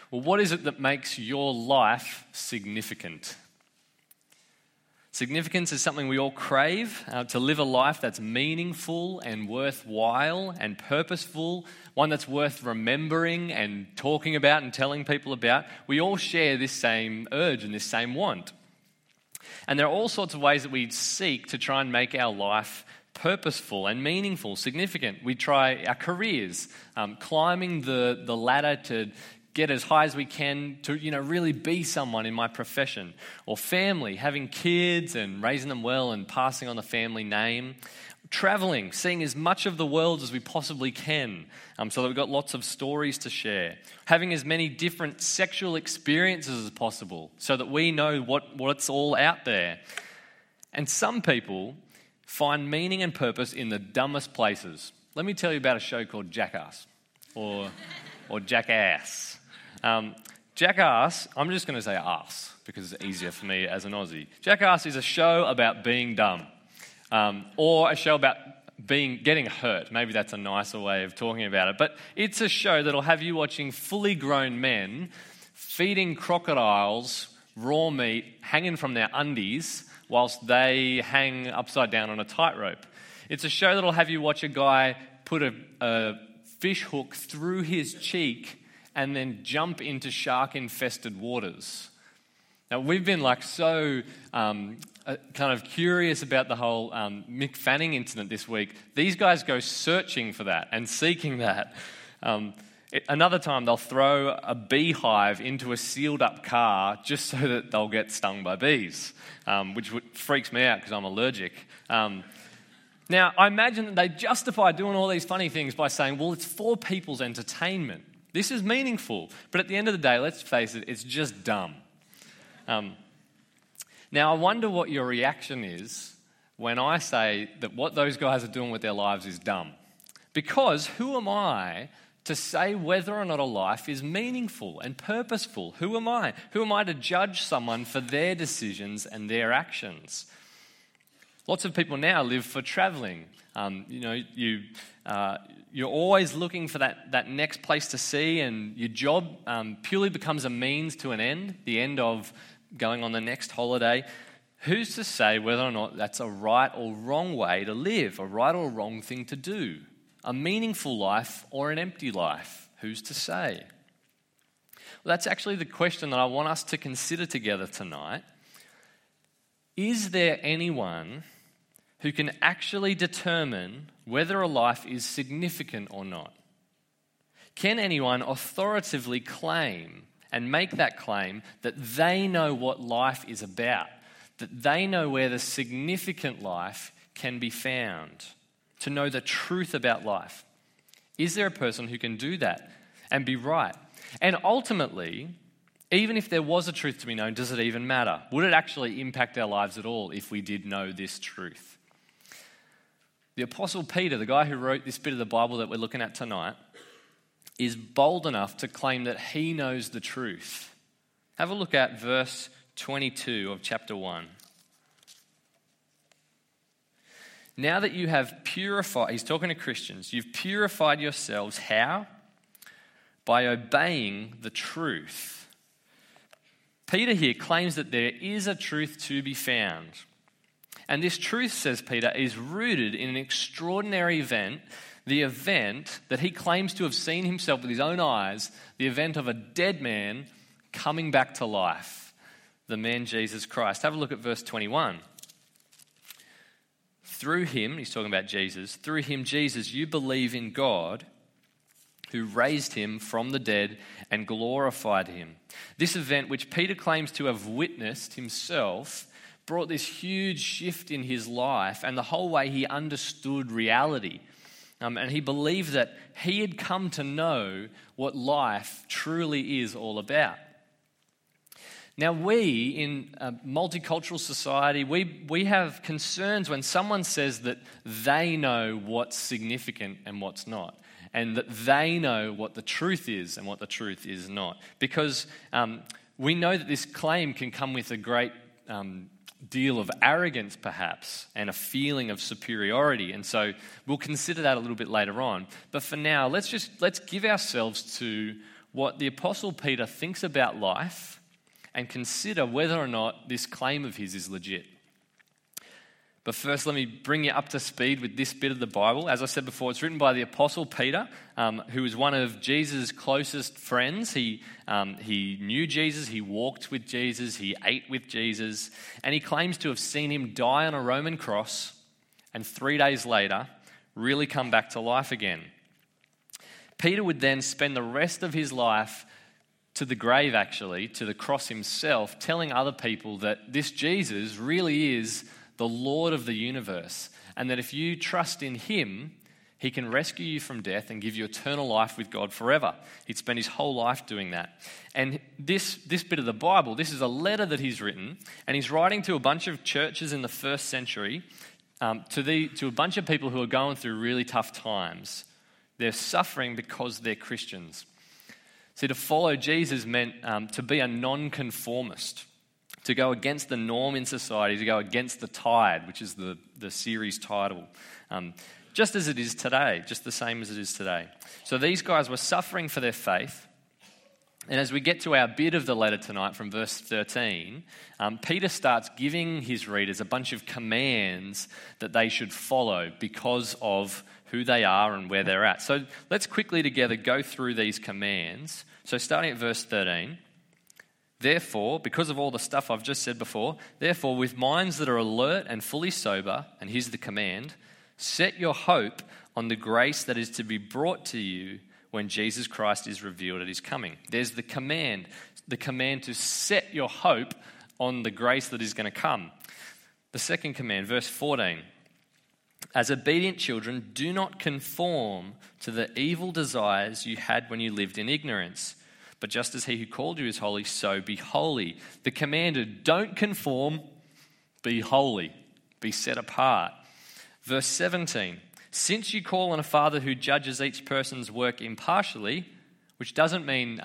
Well, what is it that makes your life significant? Significance is something we all crave, to live a life that's meaningful and worthwhile and purposeful, one that's worth remembering and talking about and telling people about. We all share this same urge and this same want. And there are all sorts of ways that we seek to try and make our life purposeful and meaningful, significant. We try our careers, climbing the ladder to get as high as we can to, really be someone in my profession. Or family, having kids and raising them well and passing on the family name. Traveling, seeing as much of the world as we possibly can, so that we've got lots of stories to share. Having as many different sexual experiences as possible, so that we know what's all out there. And some people find meaning and purpose in the dumbest places. Let me tell you about a show called Jackass, or Jackass. Jackass, I'm just going to say ass because it's easier for me as an Aussie. Jackass is a show about being dumb, or a show about getting hurt. Maybe that's a nicer way of talking about it. But it's a show that'll have you watching fully grown men feeding crocodiles raw meat hanging from their undies whilst they hang upside down on a tightrope. It's a show that'll have you watch a guy put a fish hook through his cheek and then jump into shark-infested waters. Now, we've been so kind of curious about the whole Mick Fanning incident this week. These guys go searching for that and seeking that. Another time, they'll throw a beehive into a sealed-up car just so that they'll get stung by bees, which freaks me out because I'm allergic. Now, I imagine that they justify doing all these funny things by saying, well, it's for people's entertainment. This is meaningful, but at the end of the day, let's face it, it's just dumb. Now, I wonder what your reaction is when I say that what those guys are doing with their lives is dumb. Because who am I to say whether or not a life is meaningful and purposeful? Who am I? Who am I to judge someone for their decisions and their actions? Lots of people now live for traveling. You're always looking for that next place to see, and your job purely becomes a means to an end, the end of going on the next holiday. Who's to say whether or not that's a right or wrong way to live, a right or wrong thing to do? A meaningful life or an empty life? Who's to say? Well, that's actually the question that I want us to consider together tonight. Is there anyone who can actually determine whether a life is significant or not? Can anyone authoritatively claim and make that claim that they know what life is about, that they know where the significant life can be found, to know the truth about life? Is there a person who can do that and be right? And ultimately, even if there was a truth to be known, does it even matter? Would it actually impact our lives at all if we did know this truth? The Apostle Peter, the guy who wrote this bit of the Bible that we're looking at tonight, is bold enough to claim that he knows the truth. Have a look at verse 22 of chapter 1. Now that you have purified, he's talking to Christians, you've purified yourselves. How? By obeying the truth. Peter here claims that there is a truth to be found. And this truth, says Peter, is rooted in an extraordinary event, the event that he claims to have seen himself with his own eyes, the event of a dead man coming back to life, the man Jesus Christ. Have a look at verse 21. Through him, he's talking about Jesus, through him, Jesus, you believe in God who raised him from the dead and glorified him. This event, which Peter claims to have witnessed himself, brought this huge shift in his life and the whole way he understood reality. And he believed that he had come to know what life truly is all about. Now we, in a multicultural society, we have concerns when someone says that they know what's significant and what's not, and that they know what the truth is and what the truth is not. Because we know that this claim can come with a great deal of arrogance, perhaps, and a feeling of superiority. And so we'll consider that a little bit later on. But for now, let's give ourselves to what the Apostle Peter thinks about life and consider whether or not this claim of his is legit. But first, let me bring you up to speed with this bit of the Bible. As I said before, it's written by the Apostle Peter, who was one of Jesus' closest friends. He knew Jesus, he walked with Jesus, he ate with Jesus, and he claims to have seen him die on a Roman cross and 3 days later really come back to life again. Peter would then spend the rest of his life to the grave, actually, to the cross himself, telling other people that this Jesus really is the Lord of the universe, and that if you trust in him, he can rescue you from death and give you eternal life with God forever. He'd spent his whole life doing that. And this bit of the Bible, this is a letter that he's written, and he's writing to a bunch of churches in the first century, to a bunch of people who are going through really tough times. They're suffering because they're Christians. See, to follow Jesus meant to be a non-conformist, to go against the norm in society, to go against the tide, which is the series title, just as it is today, just the same as it is today. So these guys were suffering for their faith. And as we get to our bit of the letter tonight from verse 13, Peter starts giving his readers a bunch of commands that they should follow because of who they are and where they're at. So let's quickly together go through these commands. So starting at verse 13, therefore, because of all the stuff I've just said before, therefore, with minds that are alert and fully sober, and here's the command, set your hope on the grace that is to be brought to you when Jesus Christ is revealed at his coming. There's the command to set your hope on the grace that is going to come. The second command, verse 14, as obedient children, do not conform to the evil desires you had when you lived in ignorance. But just as he who called you is holy, so be holy. The commanded, don't conform, be holy, be set apart. Verse 17, since you call on a Father who judges each person's work impartially, which doesn't mean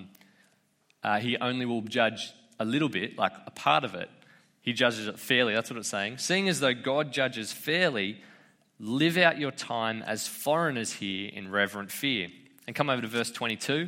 he only will judge a little bit, like a part of it. He judges it fairly, that's what it's saying. Seeing as though God judges fairly, live out your time as foreigners here in reverent fear. And come over to verse 22.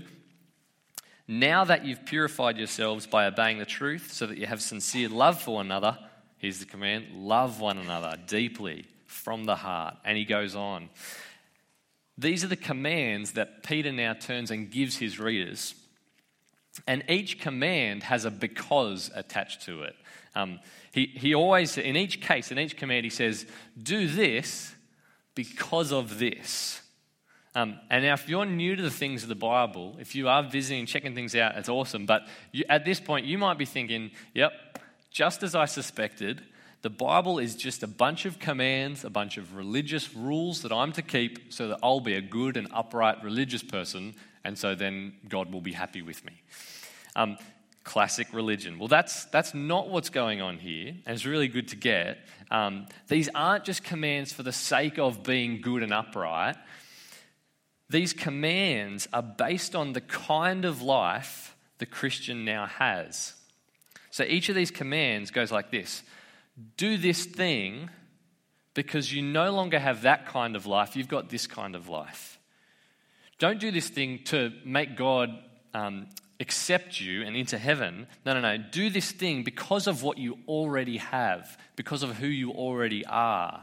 Now that you've purified yourselves by obeying the truth so that you have sincere love for one another, here's the command, love one another deeply from the heart. And he goes on. These are the commands that Peter now turns and gives his readers. And each command has a because attached to it. He always, in each case, in each command, he says, do this because of this. And now if you're new to the things of the Bible, if you are visiting, checking things out, it's awesome. But at this point, you might be thinking, yep, just as I suspected, the Bible is just a bunch of commands, a bunch of religious rules that I'm to keep so that I'll be a good and upright religious person, and so then God will be happy with me. Classic religion. Well, that's not what's going on here, and it's really good to get. These aren't just commands for the sake of being good and upright. These commands are based on the kind of life the Christian now has. So each of these commands goes like this. Do this thing because you no longer have that kind of life. You've got this kind of life. Don't do this thing to make God accept you and into heaven. No. Do this thing because of what you already have, because of who you already are.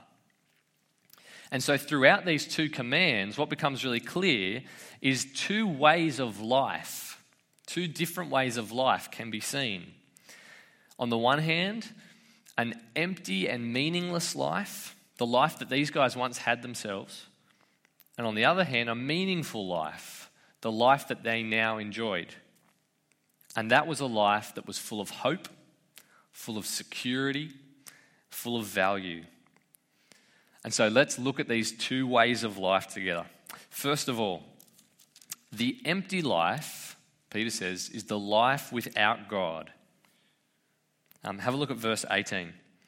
And so throughout these two commands, what becomes really clear is two ways of life, two different ways of life can be seen. On the one hand, an empty and meaningless life, the life that these guys once had themselves. And on the other hand, a meaningful life, the life that they now enjoyed. And that was a life that was full of hope, full of security, full of value. And so let's look at these two ways of life together. First of all, the empty life, Peter says, is the life without God. Have a look at verse 18.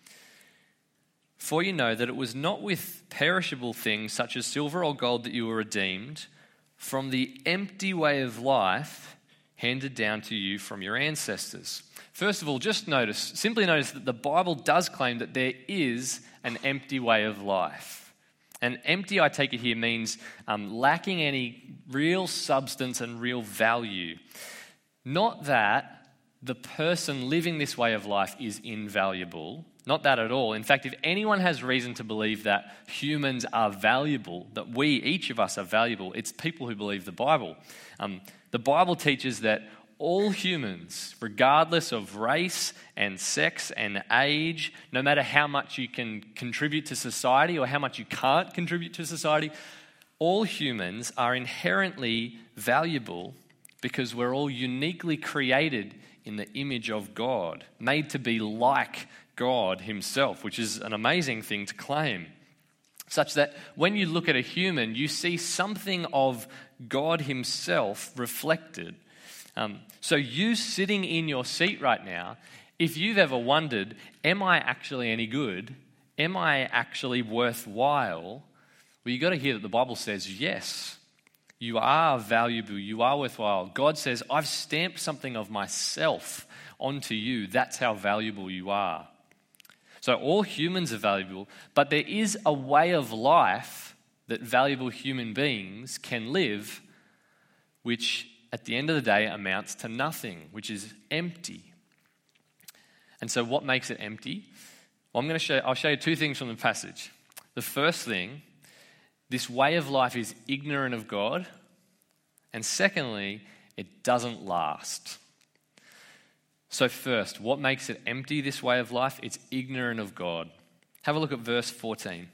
For you know that it was not with perishable things such as silver or gold that you were redeemed from the empty way of life handed down to you from your ancestors. First of all, simply notice that the Bible does claim that there is an empty way of life. And empty, I take it here, means lacking any real substance and real value. Not that the person living this way of life is invaluable. Not that at all. In fact, if anyone has reason to believe that humans are valuable, that we, each of us, are valuable, it's people who believe the Bible. The Bible teaches that all humans, regardless of race and sex and age, no matter how much you can contribute to society or how much you can't contribute to society, all humans are inherently valuable because we're all uniquely created in the image of God, made to be like God himself, which is an amazing thing to claim. Such that when you look at a human, you see something of God himself reflected. So you sitting in your seat right now, if you've ever wondered, am I actually any good? Am I actually worthwhile? Well, you've got to hear that the Bible says, yes, you are valuable, you are worthwhile. God says, I've stamped something of myself onto you. That's how valuable you are. So all humans are valuable, but there is a way of life that valuable human beings can live, which at the end of the day amounts to nothing, which is empty. And so what makes it empty? Well, I'll show you two things from the passage. The first thing, this way of life is ignorant of God. And secondly, it doesn't last. So first, what makes it empty, this way of life? It's ignorant of God. Have a look at verse 14.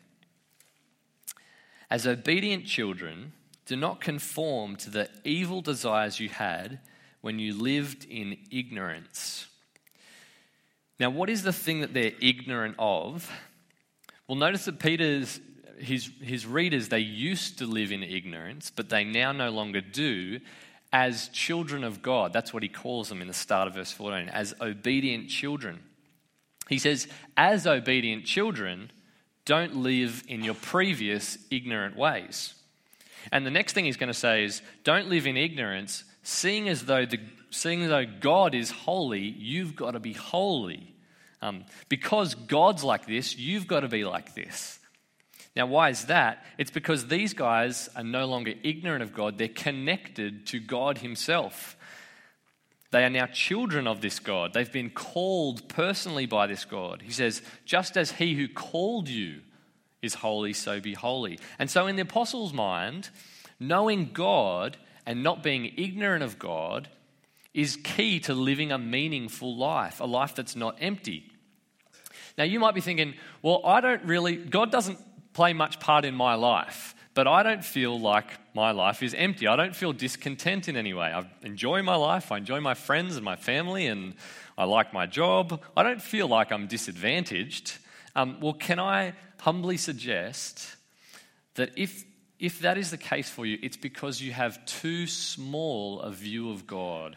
As obedient children, do not conform to the evil desires you had when you lived in ignorance. Now, what is the thing that they're ignorant of? Well, notice that his readers, they used to live in ignorance, but they now no longer do, as children of God. That's what he calls them in the start of verse 14, as obedient children. He says, as obedient children, don't live in your previous ignorant ways. And the next thing he's going to say is, don't live in ignorance, seeing as though God is holy, you've got to be holy. Because God's like this, you've got to be like this. Now, why is that? It's because these guys are no longer ignorant of God. They're connected to God himself. They are now children of this God. They've been called personally by this God. He says, just as he who called you is holy, so be holy. And so in the apostles' mind, knowing God and not being ignorant of God is key to living a meaningful life, a life that's not empty. Now, you might be thinking, well, God doesn't play much part in my life, but I don't feel like my life is empty. I don't feel discontent in any way. I enjoy my life. I enjoy my friends and my family, and I like my job. I don't feel like I'm disadvantaged. Well, can I humbly suggest that if that is the case for you, it's because you have too small a view of God.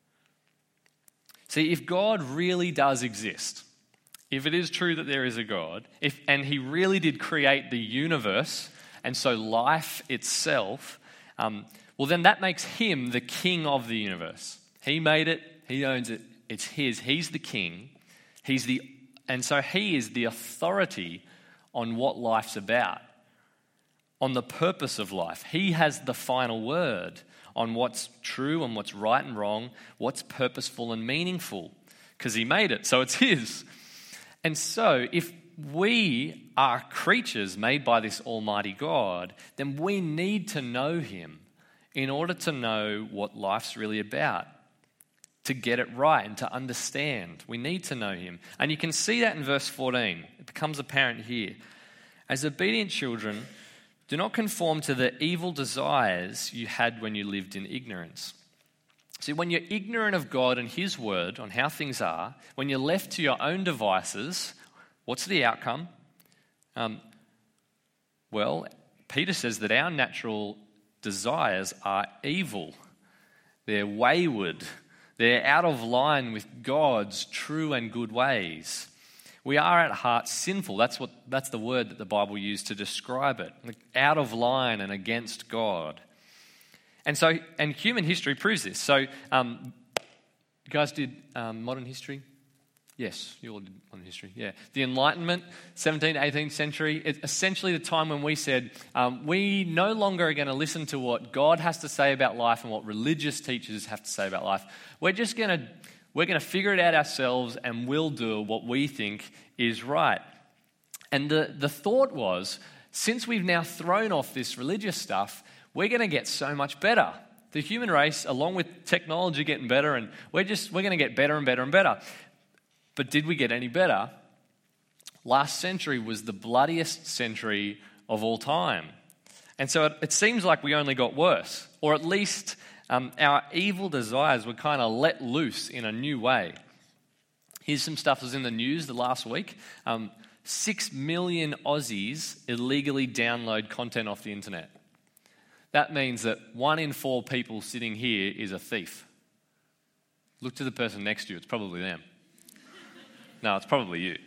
See, if God really does exist, if it is true that there is a God, and he really did create the universe, and so life itself, well then that makes him the king of the universe. He made it, he owns it, it's his, he's the king, and so he is the authority on what life's about, on the purpose of life. He has the final word on what's true and what's right and wrong, what's purposeful and meaningful, because he made it, so it's his. And so if we are creatures made by this almighty God, then we need to know him in order to know what life's really about, to get it right and to understand. We need to know him. And you can see that in verse 14. It becomes apparent here. As obedient children, do not conform to the evil desires you had when you lived in ignorance. See, when you're ignorant of God and his word on how things are, when you're left to your own devices, what's the outcome? Well, Peter says that our natural desires are evil. They're wayward. They're out of line with God's true and good ways. We are at heart sinful. That's the word that the Bible used to describe it. Out of line and against God. And human history proves this. So, you guys did modern history? Yes, you all did on history. Yeah. The Enlightenment, 17th, 18th century, it's essentially the time when we said, we no longer are going to listen to what God has to say about life and what religious teachers have to say about life. We're going to figure it out ourselves, and we'll do what we think is right. And the thought was, since we've now thrown off this religious stuff, we're going to get so much better. The human race, along with technology getting better, and we're going to get better and better and better. But did we get any better? Last century was the bloodiest century of all time. And so it seems like we only got worse, or at least our evil desires were kind of let loose in a new way. Here's some stuff that was in the news the last week. 6 million Aussies illegally download content off the internet. That means that 1 in 4 people sitting here is a thief. Look to the person next to you, it's probably them. No, it's probably you.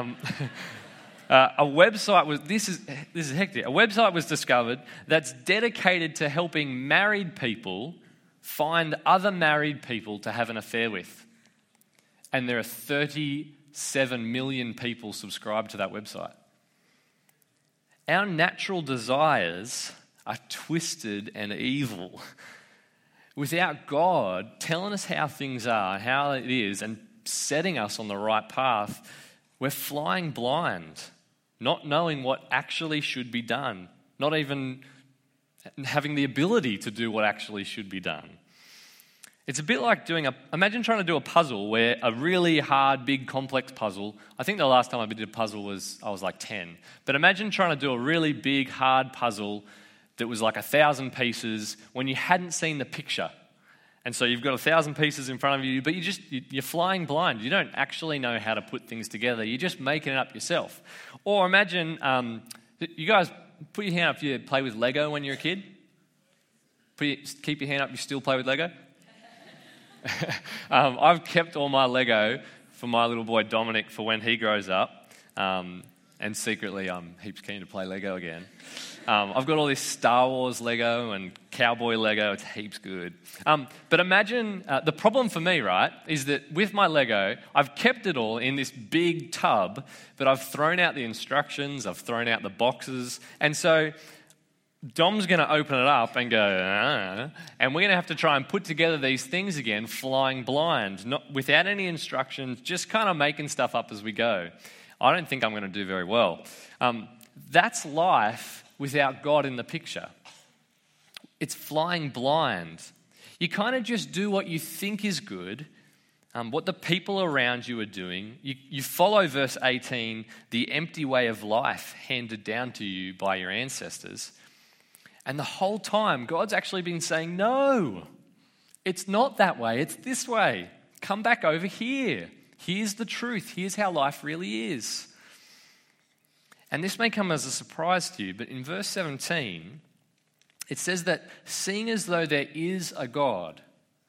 A website was, this is hectic. A website was discovered that's dedicated to helping married people find other married people to have an affair with. And there are 37 million people subscribed to that website. Our natural desires are twisted and evil. Without God telling us how things are, how it is, and setting us on the right path, we're flying blind, not knowing what actually should be done, not even having the ability to do what actually should be done. It's a bit like imagine trying to do a puzzle where a really hard, big, complex puzzle. I think the last time I did a puzzle I was like 10. But imagine trying to do a really big, hard puzzle that was like 1,000 pieces when you hadn't seen the picture. And so you've got 1,000 pieces in front of you, but you're flying blind. You don't actually know how to put things together. You're just making it up yourself. Or imagine, you guys put your hand up if you play with Lego when you're a kid. Keep your hand up, you still play with Lego? I've kept all my Lego for my little boy Dominic for when he grows up. And secretly, I'm heaps keen to play Lego again. I've got all this Star Wars Lego and cowboy Lego. It's heaps good. But imagine, the problem for me, right, is that with my Lego, I've kept it all in this big tub, but I've thrown out the instructions, I've thrown out the boxes, and so Dom's going to open it up and go, and we're going to have to try and put together these things again, flying blind, not without any instructions, just kind of making stuff up as we go. I don't think I'm going to do very well. That's life without God in the picture. It's flying blind. You kind of just do what you think is good, what the people around you are doing. You follow verse 18, the empty way of life handed down to you by your ancestors. And the whole time, God's actually been saying, no, it's not that way, it's this way. Come back over here. Here's the truth. Here's how life really is. And this may come as a surprise to you, but in verse 17, it says that seeing as though there is a God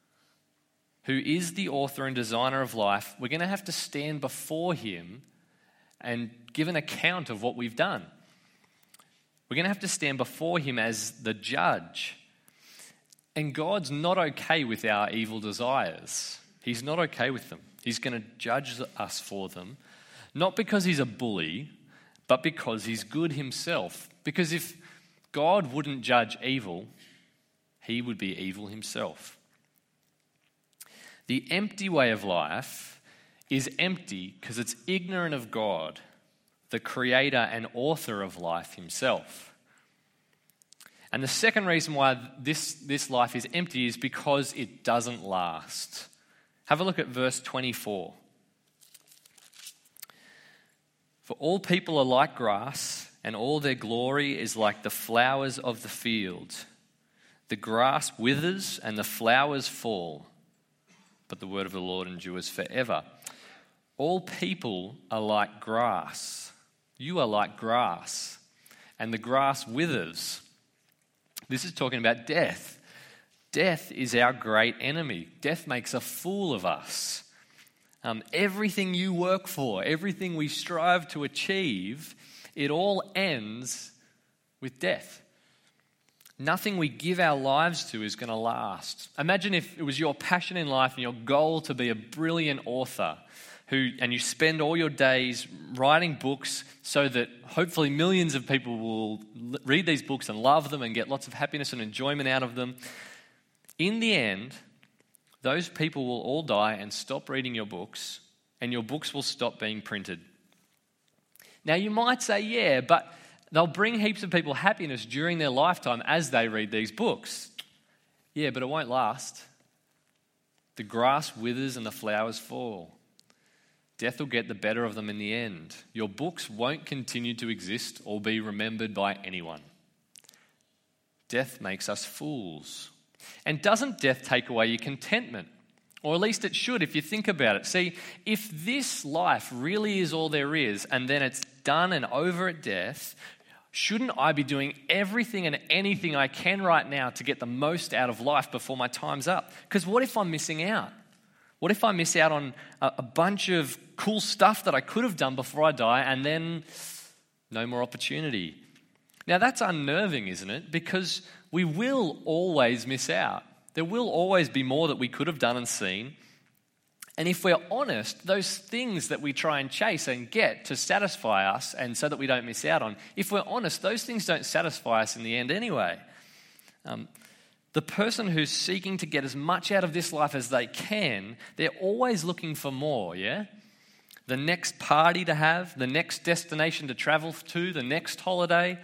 who is the author and designer of life, we're going to have to stand before him and give an account of what we've done. We're going to have to stand before him as the judge. And God's not okay with our evil desires. He's not okay with them. He's going to judge us for them, not because he's a bully, but because he's good himself. Because if God wouldn't judge evil, he would be evil himself. The empty way of life is empty because it's ignorant of God, the creator and author of life himself. And the second reason why this life is empty is because it doesn't last. Have a look at verse 24. For all people are like grass, and all their glory is like the flowers of the field. The grass withers and the flowers fall, but the word of the Lord endures forever. All people are like grass. You are like grass, and the grass withers. This is talking about death. Death is our great enemy. Death makes a fool of us. Everything you work for, everything we strive to achieve, it all ends with death. Nothing we give our lives to is going to last. Imagine if it was your passion in life and your goal to be a brilliant author, and you spend all your days writing books so that hopefully millions of people will read these books and love them and get lots of happiness and enjoyment out of them. In the end, those people will all die and stop reading your books, and your books will stop being printed. Now you might say, yeah, but they'll bring heaps of people happiness during their lifetime as they read these books. Yeah, but it won't last. The grass withers and the flowers fall. Death will get the better of them in the end. Your books won't continue to exist or be remembered by anyone. Death makes us fools. And doesn't death take away your contentment? Or at least it should if you think about it. See, if this life really is all there is and then it's done and over at death, shouldn't I be doing everything and anything I can right now to get the most out of life before my time's up? Because what if I'm missing out? What if I miss out on a bunch of cool stuff that I could have done before I die and then no more opportunity? Now that's unnerving, isn't it? Because we will always miss out. There will always be more that we could have done and seen. And if we're honest, those things that we try and chase and get to satisfy us and so that we don't miss out on, if we're honest, those things don't satisfy us in the end anyway. The person who's seeking to get as much out of this life as they can, they're always looking for more, yeah? The next party to have, the next destination to travel to, the next holiday.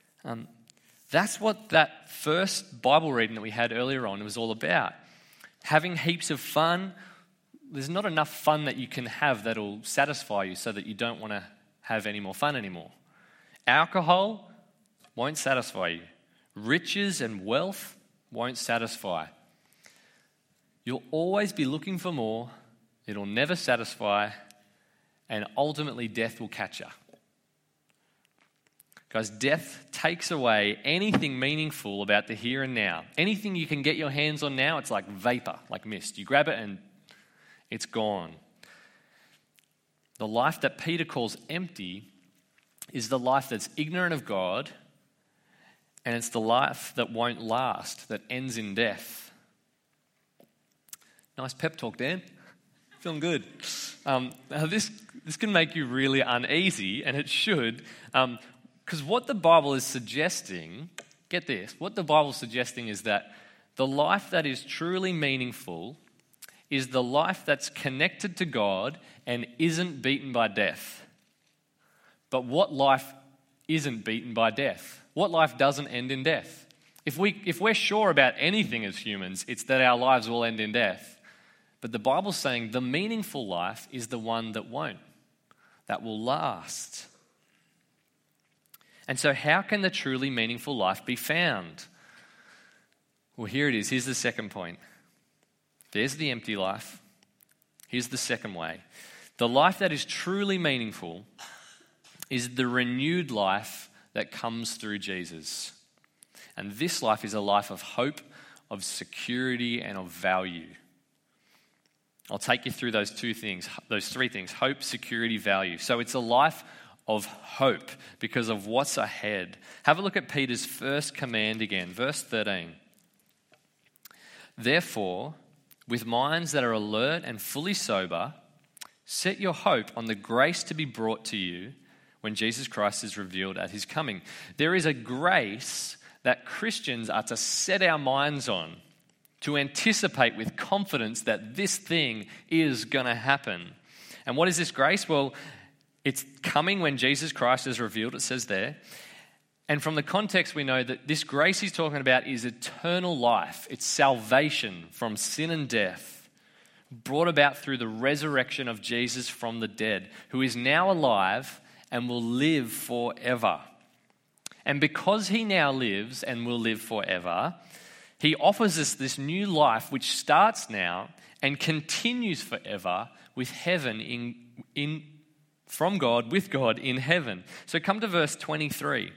That's what that first Bible reading that we had earlier on was all about. Having heaps of fun. There's not enough fun that you can have that'll satisfy you so that you don't want to have any more fun anymore. Alcohol won't satisfy you. Riches and wealth won't satisfy. You'll always be looking for more. It'll never satisfy. And ultimately death will catch you. Guys, death takes away anything meaningful about the here and now. Anything you can get your hands on now, it's like vapor, like mist. You grab it and it's gone. The life that Peter calls empty is the life that's ignorant of God, and it's the life that won't last, that ends in death. Nice pep talk, Dan. Feeling good. This can make you really uneasy, and it should, because what the Bible is suggesting, get this, what the Bible is suggesting is that the life that is truly meaningful is the life that's connected to God and isn't beaten by death. But what life isn't beaten by death? What life doesn't end in death? If we're sure about anything as humans, it's that our lives will end in death. But the Bible's saying the meaningful life is the one that won't, that will last. And so how can the truly meaningful life be found? Well, here it is. Here's the second point. There's the empty life. Here's the second way. The life that is truly meaningful is the renewed life that comes through Jesus. And this life is a life of hope, of security, and of value. I'll take you through those three things: hope, security, value. So it's a life of hope because of what's ahead. Have a look at Peter's first command again, verse 13. Therefore, with minds that are alert and fully sober, set your hope on the grace to be brought to you when Jesus Christ is revealed at his coming. There is a grace that Christians are to set our minds on, to anticipate with confidence that this thing is going to happen. And what is this grace? Well, it's coming when Jesus Christ is revealed, it says there. And from the context, we know that this grace he's talking about is eternal life. It's salvation from sin and death, brought about through the resurrection of Jesus from the dead, who is now alive and will live forever. And because he now lives and will live forever, he offers us this new life which starts now and continues forever with heaven from God, with God in heaven. So come to verse 23.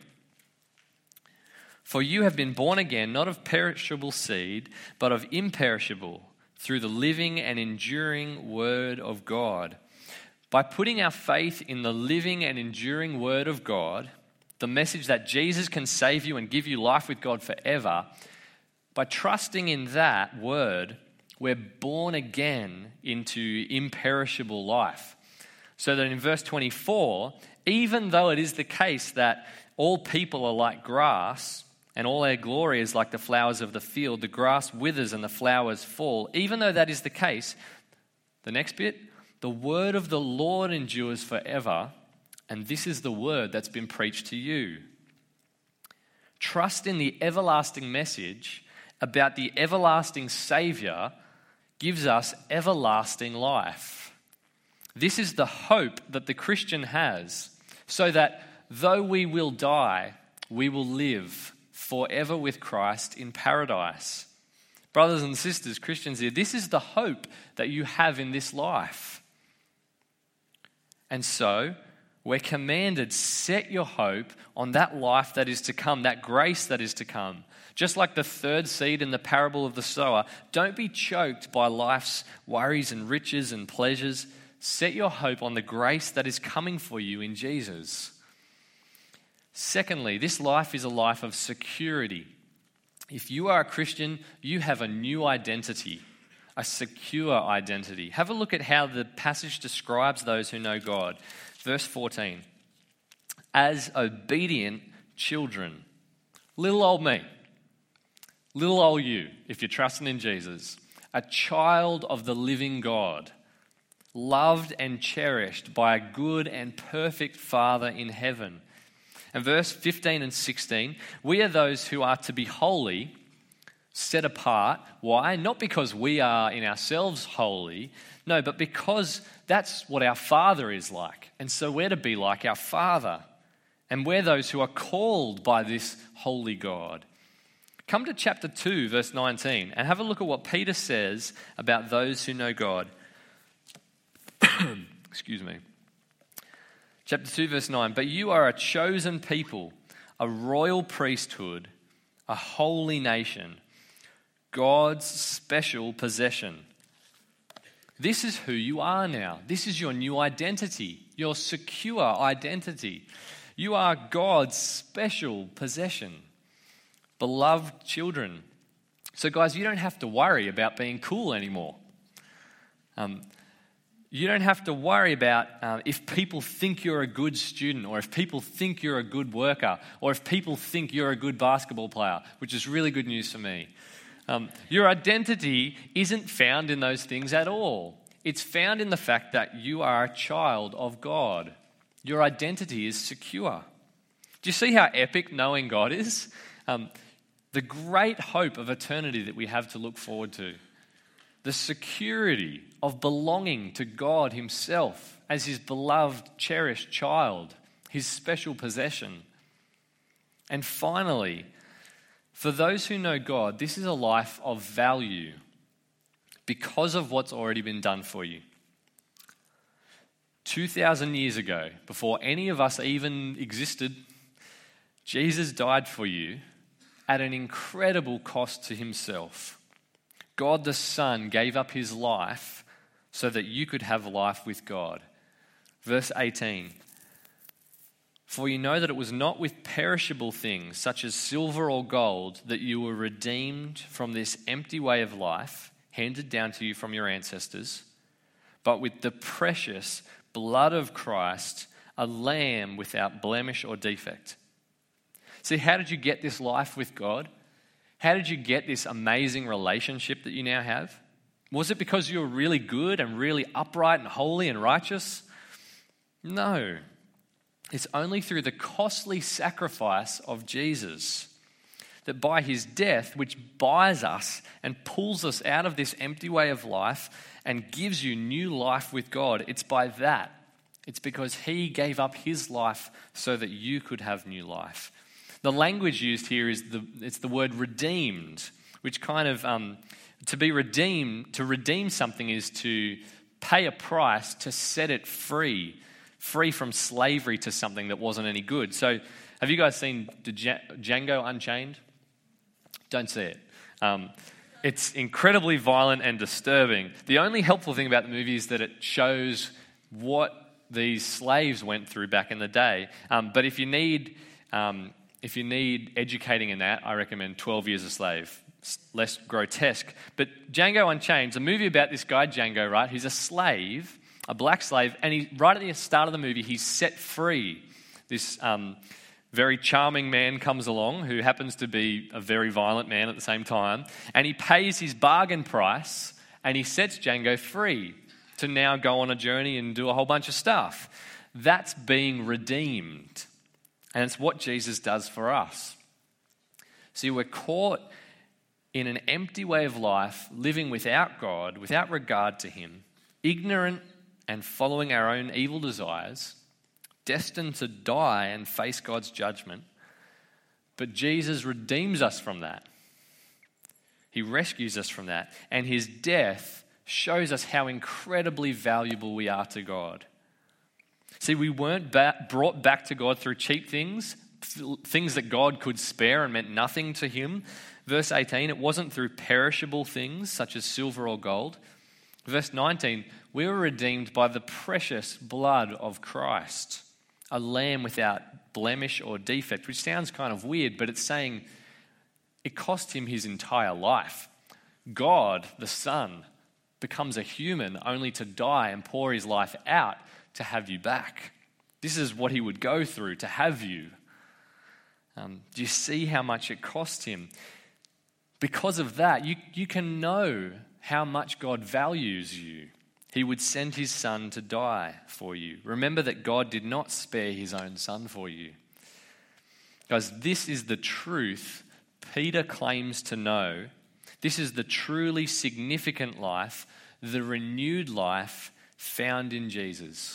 For you have been born again, not of perishable seed, but of imperishable, through the living and enduring word of God. By putting our faith in the living and enduring word of God, the message that Jesus can save you and give you life with God forever, by trusting in that word, we're born again into imperishable life. So that in verse 24, even though it is the case that all people are like grass, and all their glory is like the flowers of the field, the grass withers and the flowers fall, even though that is the case, the next bit, the word of the Lord endures forever, and this is the word that's been preached to you. Trust in the everlasting message about the everlasting Savior gives us everlasting life. This is the hope that the Christian has, so that though we will die, we will live forever with Christ in paradise. Brothers and sisters, Christians here, this is the hope that you have in this life. And so, we're commanded, set your hope on that life that is to come, that grace that is to come. Just like the third seed in the parable of the sower, don't be choked by life's worries and riches and pleasures. Set your hope on the grace that is coming for you in Jesus. Secondly, this life is a life of security. If you are a Christian, you have a new identity, a secure identity. Have a look at how the passage describes those who know God. Verse 14, as obedient children. Little old me, little old you, if you're trusting in Jesus, a child of the living God, loved and cherished by a good and perfect Father in heaven. And verse 15 and 16, we are those who are to be holy, set apart. Why? Not because we are in ourselves holy, no, but because that's what our Father is like. And so we're to be like our Father. And we're those who are called by this holy God. Come to chapter 2, verse 19, and have a look at what Peter says about those who know God. Excuse me. Chapter 2, verse 9, but you are a chosen people, a royal priesthood, a holy nation, God's special possession. This is who you are now. This is your new identity, your secure identity. You are God's special possession, beloved children. So guys, you don't have to worry about being cool anymore. You don't have to worry about if people think you're a good student, or if people think you're a good worker, or if people think you're a good basketball player, which is really good news for me. Your identity isn't found in those things at all. It's found in the fact that you are a child of God. Your identity is secure. Do you see how epic knowing God is? The great hope of eternity that we have to look forward to. The security of belonging to God himself as his beloved, cherished child, his special possession. And finally, for those who know God, this is a life of value because of what's already been done for you. 2,000 years ago, before any of us even existed, Jesus died for you at an incredible cost to himself. God the Son gave up his life so that you could have life with God. Verse 18, for you know that it was not with perishable things such as silver or gold that you were redeemed from this empty way of life handed down to you from your ancestors, but with the precious blood of Christ, a lamb without blemish or defect. See, how did you get this life with God? How did you get this amazing relationship that you now have? Was it because you were really good and really upright and holy and righteous? No. It's only through the costly sacrifice of Jesus that by his death, which buys us and pulls us out of this empty way of life and gives you new life with God, it's by that. It's because he gave up his life so that you could have new life. The language used here is the word redeemed, which kind of, to redeem something is to pay a price to set it free from slavery to something that wasn't any good. So have you guys seen Django Unchained? Don't see it. It's incredibly violent and disturbing. The only helpful thing about the movie is that it shows what these slaves went through back in the day. But if you need educating in that, I recommend 12 Years a Slave. less grotesque. But Django Unchained is a movie about this guy, Django, right? Who's a slave, a black slave, and right at the start of the movie, he's set free. This very charming man comes along who happens to be a very violent man at the same time, and he pays his bargain price, and he sets Django free to now go on a journey and do a whole bunch of stuff. That's being redeemed, and it's what Jesus does for us. See, we're caught in an empty way of life, living without God, without regard to Him, ignorant and following our own evil desires, destined to die and face God's judgment. But Jesus redeems us from that. He rescues us from that. And His death shows us how incredibly valuable we are to God. See, we weren't brought back to God through cheap things that God could spare and meant nothing to Him. Verse 18, it wasn't through perishable things such as silver or gold. Verse 19, we were redeemed by the precious blood of Christ, a lamb without blemish or defect, which sounds kind of weird, but it's saying it cost Him His entire life. God, the Son, becomes a human only to die and pour His life out to have you back. This is what He would go through to have you. Do you see how much it cost Him? Because of that, you can know how much God values you. He would send His Son to die for you. Remember that God did not spare His own Son for you. Guys, this is the truth Peter claims to know. This is the truly significant life, the renewed life found in Jesus.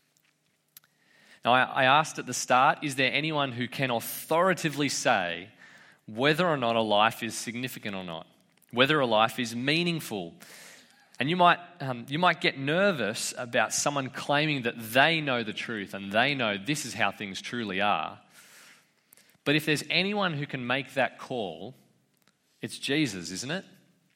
Now, I asked at the start, is there anyone who can authoritatively say whether or not a life is significant or not, whether a life is meaningful? And you might get nervous about someone claiming that they know the truth and they know this is how things truly are. But if there's anyone who can make that call, it's Jesus, isn't it?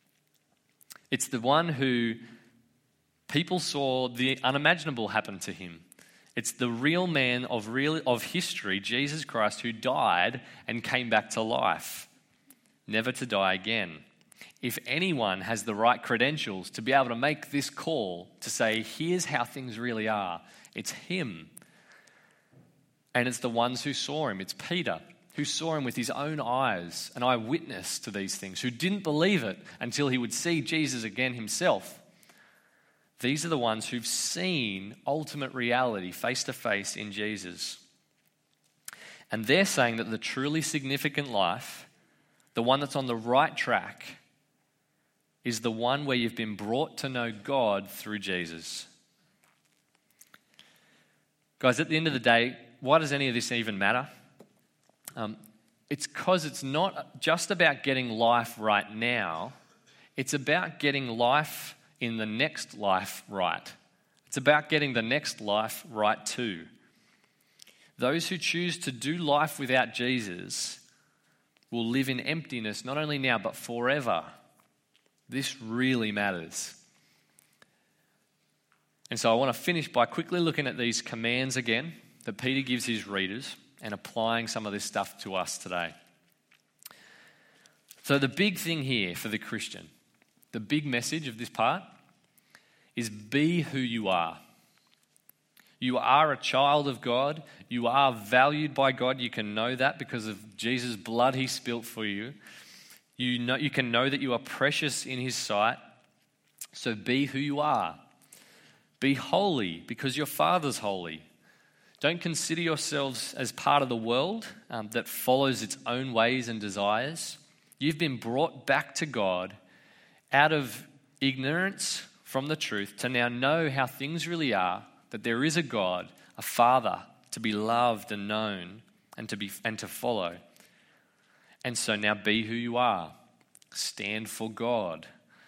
It's the one who people saw the unimaginable happen to Him. It's the real man of history, Jesus Christ, who died and came back to life, never to die again. If anyone has the right credentials to be able to make this call to say, here's how things really are, it's Him. And it's the ones who saw Him. It's Peter, who saw Him with his own eyes, an eyewitness to these things, who didn't believe it until he would see Jesus again himself. These are the ones who've seen ultimate reality face to face in Jesus. And they're saying that the truly significant life, the one that's on the right track, is the one where you've been brought to know God through Jesus. Guys, at the end of the day, why does any of this even matter? It's because it's not just about getting life right now. It's about getting life in the next life right. It's about getting the next life right too. Those who choose to do life without Jesus will live in emptiness not only now but forever. This really matters. And so I want to finish by quickly looking at these commands again that Peter gives his readers and applying some of this stuff to us today. So the big thing here for the Christian, the big message of this part, is be who you are. You are a child of God. You are valued by God. You can know that because of Jesus' blood He spilt for you. You can know that you are precious in His sight. So be who you are. Be holy because your Father's holy. Don't consider yourselves as part of the world that follows its own ways and desires. You've been brought back to God out of ignorance from the truth to now know how things really are, that there is a God, a Father to be loved and known and to follow. And so now be who you are. Stand for God.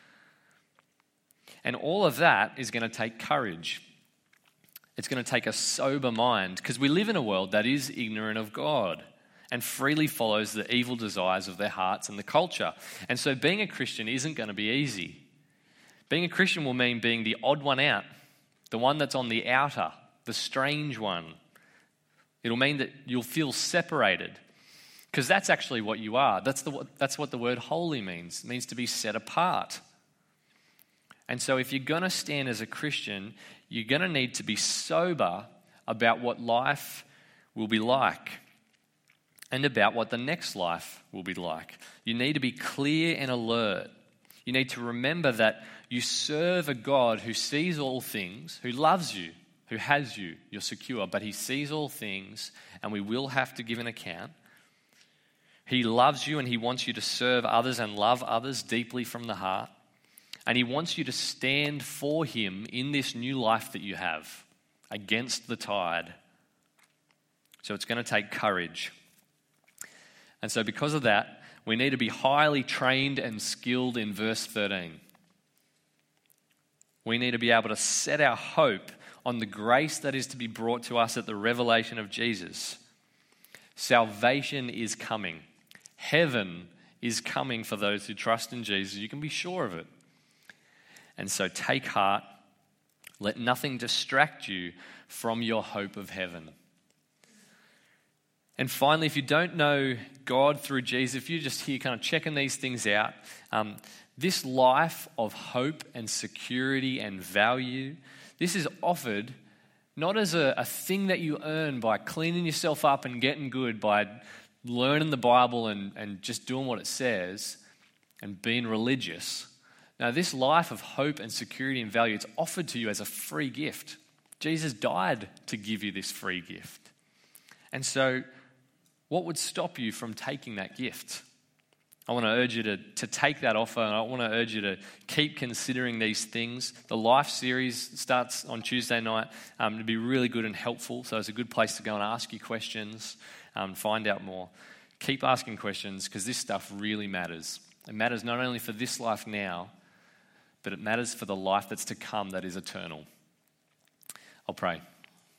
And all of that is going to take courage. It's going to take a sober mind because we live in a world that is ignorant of God and freely follows the evil desires of their hearts and the culture. And so being a Christian isn't going to be easy. Being a Christian will mean being the odd one out, the one that's on the outer, the strange one. It'll mean that you'll feel separated Because that's actually what you are. That's what the word holy means. It means to be set apart. And so if you're going to stand as a Christian, you're going to need to be sober about what life will be like and about what the next life will be like. You need to be clear and alert. You need to remember that you serve a God who sees all things, who loves you, who has you. You're secure, but he sees all things, and we will have to give an account. He loves you, and he wants you to serve others and love others deeply from the heart. And he wants you to stand for him in this new life that you have against the tide. So it's going to take courage. And so because of that, we need to be highly trained and skilled in verse 13. We need to be able to set our hope on the grace that is to be brought to us at the revelation of Jesus. Salvation is coming. Heaven is coming for those who trust in Jesus. You can be sure of it. And so take heart. Let nothing distract you from your hope of heaven. And finally, if you don't know God through Jesus, if you're just here kind of checking these things out, this life of hope and security and value, this is offered not as a thing that you earn by cleaning yourself up and getting good, by learning the Bible and just doing what it says and being religious. Now, this life of hope and security and value, it's offered to you as a free gift. Jesus died to give you this free gift. And so, what would stop you from taking that gift? I want to urge you to take that offer, and I want to urge you to keep considering these things. The Life series starts on Tuesday night to be really good and helpful, so it's a good place to go and ask you questions, find out more. Keep asking questions because this stuff really matters. It matters not only for this life now, but it matters for the life that's to come that is eternal. I'll pray.